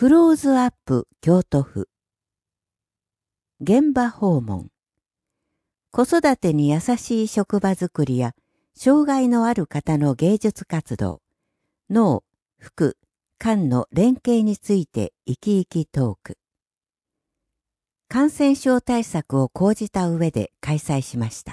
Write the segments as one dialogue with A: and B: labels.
A: クローズアップ京都府現場訪問。子育てに優しい職場づくりや障害のある方の芸術活動、脳、福、肝の連携について生き生きトーク。感染症対策を講じた上で開催しました。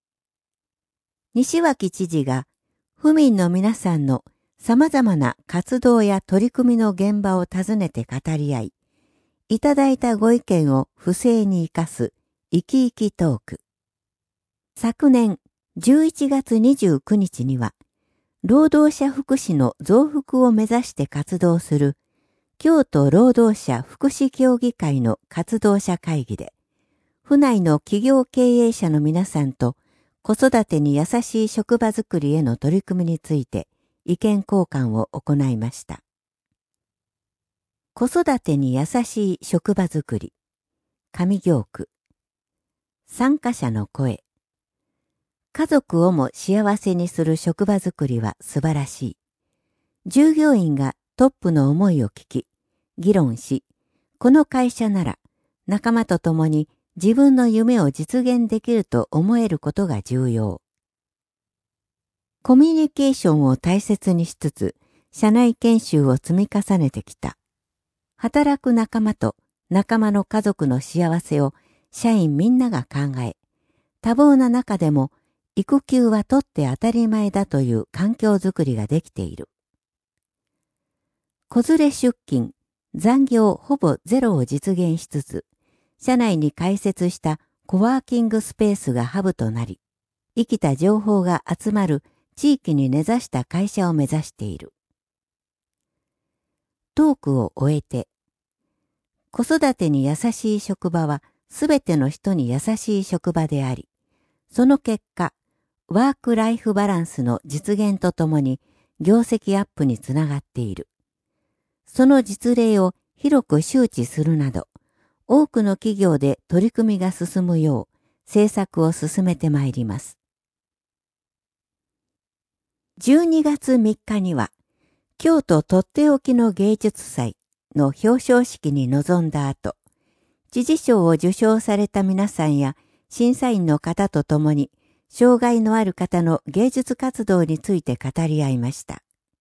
A: 西脇知事が府民の皆さんの様々な活動や取り組みの現場を訪ねて語り合い、いただいたご意見を不正に生かす生き生きトーク。昨年11月29日には、労働者福祉の増幅を目指して活動する京都労働者福祉協議会の活動者会議で、府内の企業経営者の皆さんと子育てに優しい職場づくりへの取り組みについて意見交換を行いました。子育てに優しい職場づくり、上京区。参加者の声。家族をも幸せにする職場づくりは素晴らしい。従業員がトップの思いを聞き、議論し、この会社なら仲間と共に自分の夢を実現できると思えることが重要。コミュニケーションを大切にしつつ、社内研修を積み重ねてきた。働く仲間と仲間の家族の幸せを社員みんなが考え、多忙な中でも育休は取って当たり前だという環境づくりができている。子連れ出勤、残業ほぼゼロを実現しつつ、社内に開設したコワーキングスペースがハブとなり、生きた情報が集まる地域に根ざした会社を目指している。トークを終えて、子育てに優しい職場はすべての人に優しい職場であり、その結果、ワークライフバランスの実現とともに業績アップにつながっている。その実例を広く周知するなど、多くの企業で取り組みが進むよう政策を進めてまいります。12月3日には、京都とっておきの芸術祭の表彰式に臨んだ後、知事賞を受賞された皆さんや審査員の方と共に、障害のある方の芸術活動について語り合いました。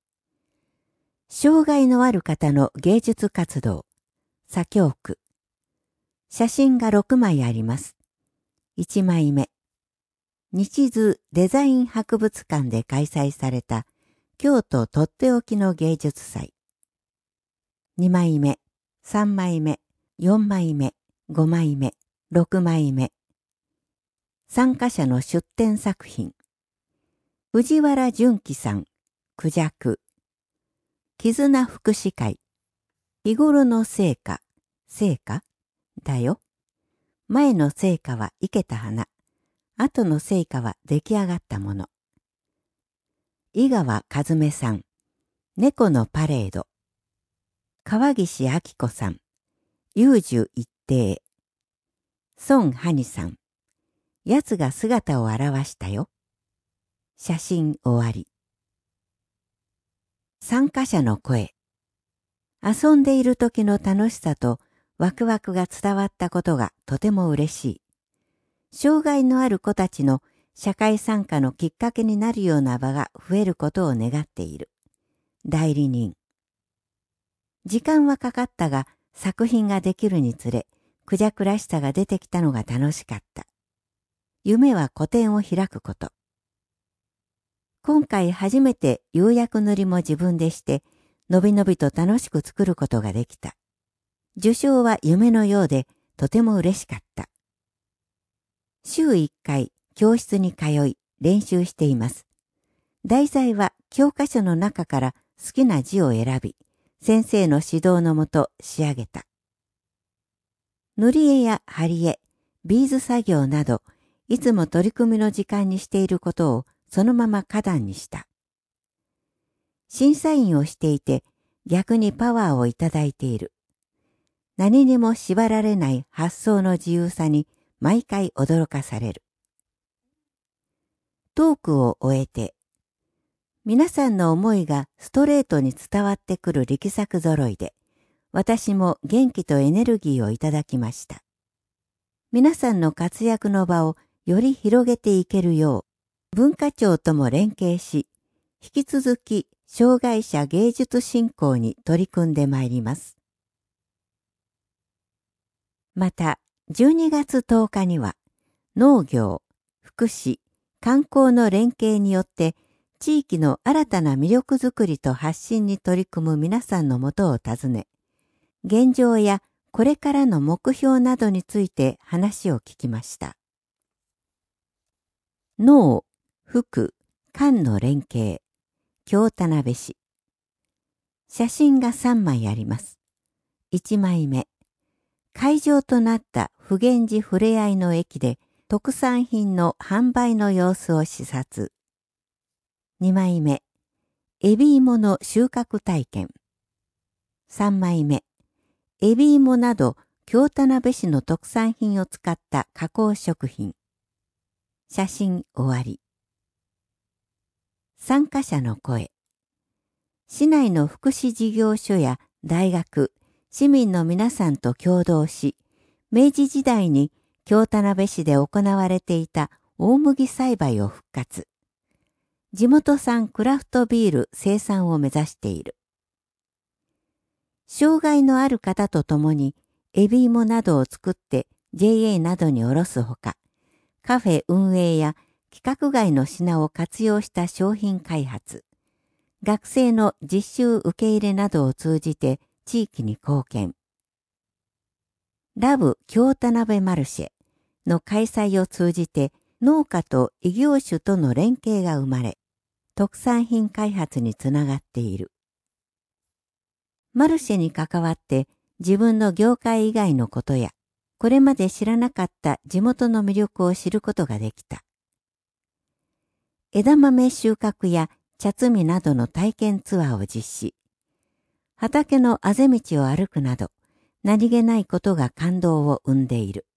A: 障害のある方の芸術活動、左京区。写真が6枚あります。1枚目。日図デザイン博物館で開催された京都とっておきの芸術祭。2枚目、3枚目、4枚目、5枚目、6枚目。参加者の出展作品。藤原純喜さん、クジャク。絆福祉会。日頃の成果だよ。前の成果は生けた花。後の成果は出来上がったもの。井川和美さん。猫のパレード。川岸明子さん。遊樹一定。孫ハニさん。やつが姿を現したよ。写真終わり。参加者の声。遊んでいる時の楽しさとワクワクが伝わったことがとても嬉しい。障害のある子たちの社会参加のきっかけになるような場が増えることを願っている。代理人。時間はかかったが作品ができるにつれ、クジャクらしさが出てきたのが楽しかった。夢は個展を開くこと。今回初めて釉薬塗りも自分でして、のびのびと楽しく作ることができた。受賞は夢のようでとても嬉しかった。週1回教室に通い練習しています。題材は教科書の中から好きな字を選び、先生の指導のもと仕上げた。塗り絵や貼り絵、ビーズ作業など、いつも取り組みの時間にしていることをそのまま花壇にした。審査員をしていて逆にパワーをいただいている。何にも縛られない発想の自由さに毎回驚かされる。トークを終えて、皆さんの思いがストレートに伝わってくる力作揃いで、 私も元気とエネルギーをいただきました。皆さんの活躍の場をより広げていけるよう、文化庁とも連携し、引き続き障害者芸術振興に取り組んでまいります。また、12月10日には、農業、福祉、観光の連携によって、地域の新たな魅力づくりと発信に取り組む皆さんのもとを訪ね、現状やこれからの目標などについて話を聞きました。農、福、官の連携、京田辺市。写真が3枚あります。1枚目。会場となった普現寺ふれあいの駅で特産品の販売の様子を視察。2枚目。エビ芋の収穫体験。3枚目。エビ芋など京田辺市の特産品を使った加工食品。写真終わり。参加者の声。市内の福祉事業所や大学、市民の皆さんと共同し、明治時代に京田辺市で行われていた大麦栽培を復活。地元産クラフトビール生産を目指している。障害のある方と共にエビ芋などを作って JA などに卸すほか、カフェ運営や規格外の品を活用した商品開発、学生の実習受け入れなどを通じて地域に貢献。ラブ京田辺マルシェの開催を通じて農家と異業種との連携が生まれ、特産品開発につながっている。マルシェに関わって自分の業界以外のことや、これまで知らなかった地元の魅力を知ることができた。枝豆収穫や茶摘みなどの体験ツアーを実施。畑のあぜ道を歩くなど、何気ないことが感動を生んでいる。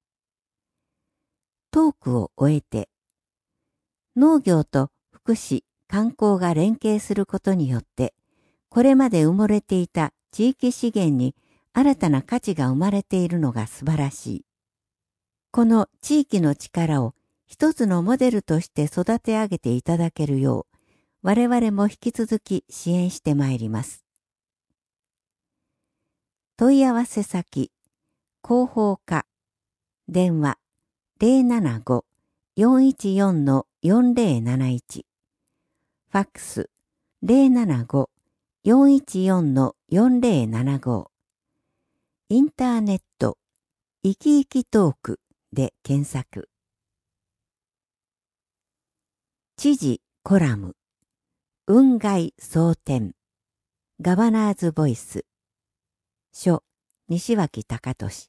A: トークを終えて、農業と福祉、観光が連携することによって、これまで埋もれていた地域資源に新たな価値が生まれているのが素晴らしい。この地域の力を一つのモデルとして育て上げていただけるよう、我々も引き続き支援してまいります。問い合わせ先、広報課、電話075-414-4071、ファックス075-414-4075、インターネット、いきいきトークで検索。知事コラム、雲外蒼天、ガバナーズボイス、書、西脇隆俊。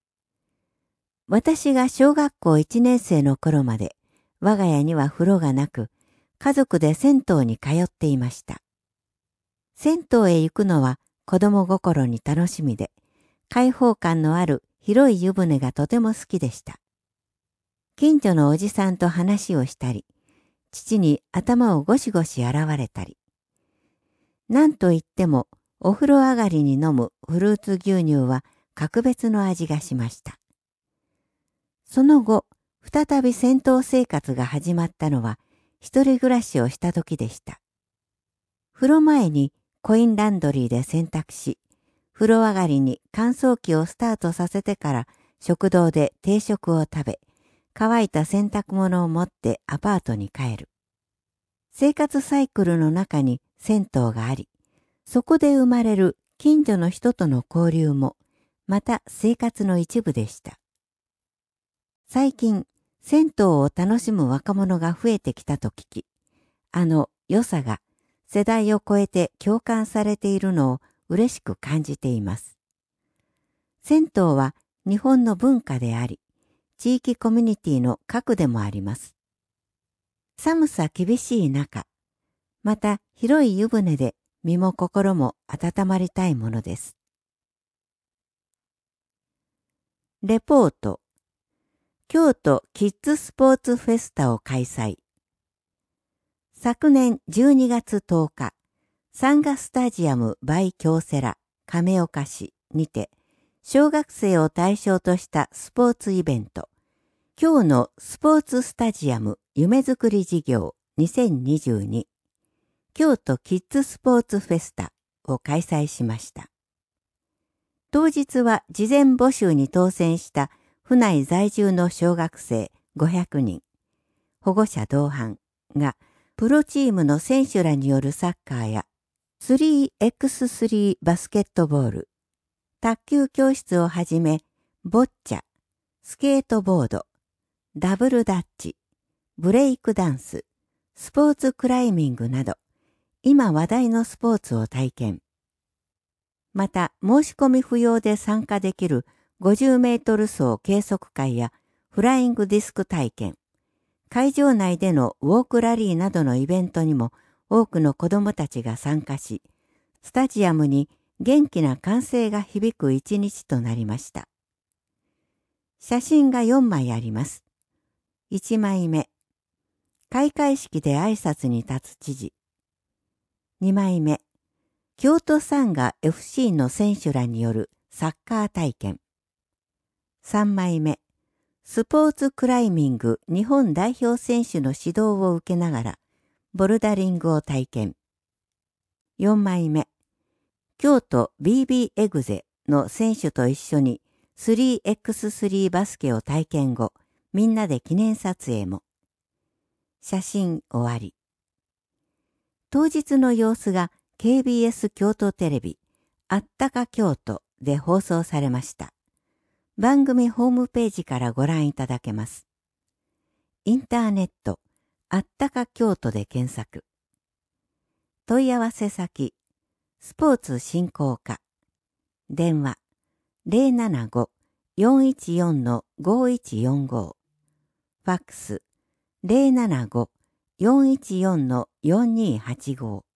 A: 私が小学校1年生の頃まで、我が家には風呂がなく、家族で銭湯に通っていました。銭湯へ行くのは子供心に楽しみで、開放感のある広い湯船がとても好きでした。近所のおじさんと話をしたり、父に頭をゴシゴシ洗われたり。なんといっても、お風呂上がりに飲むフルーツ牛乳は格別の味がしました。その後、再び銭湯生活が始まったのは、一人暮らしをした時でした。風呂前にコインランドリーで洗濯し、風呂上がりに乾燥機をスタートさせてから食堂で定食を食べ、乾いた洗濯物を持ってアパートに帰る。生活サイクルの中に銭湯があり、そこで生まれる近所の人との交流も、また生活の一部でした。最近、銭湯を楽しむ若者が増えてきたと聞き、あの良さが世代を超えて共感されているのを嬉しく感じています。銭湯は日本の文化であり、地域コミュニティの核でもあります。寒さ厳しい中、また広い湯船で身も心も温まりたいものです。レポート。京都キッズスポーツフェスタを開催。昨年12月10日、サンガスタジアムバイ京セラ亀岡市にて、小学生を対象としたスポーツイベント、今日のスポーツスタジアム夢づくり事業2022京都キッズスポーツフェスタを開催しました。当日は事前募集に当選した府内在住の小学生500人、保護者同伴がプロチームの選手らによるサッカーや 3x3 バスケットボール、卓球教室をはじめボッチャ、スケートボード、ダブルダッチ、ブレイクダンス、スポーツクライミングなど今話題のスポーツを体験。また申し込み不要で参加できる50メートル走計測会やフライングディスク体験、会場内でのウォークラリーなどのイベントにも多くの子どもたちが参加し、スタジアムに元気な歓声が響く一日となりました。写真が4枚あります。1枚目、開会式で挨拶に立つ知事。2枚目、京都サンガ FC の選手らによるサッカー体験。3枚目、スポーツクライミング日本代表選手の指導を受けながらボルダリングを体験。4枚目、京都 BB エグゼの選手と一緒に 3x3 バスケを体験後、みんなで記念撮影も。写真終わり。当日の様子が KBS 京都テレビあったか京都で放送されました。番組ホームページからご覧いただけます。インターネットあったか京都で検索。問い合わせ先スポーツ振興課電話 075-414-5145 ファックス 075-414-4285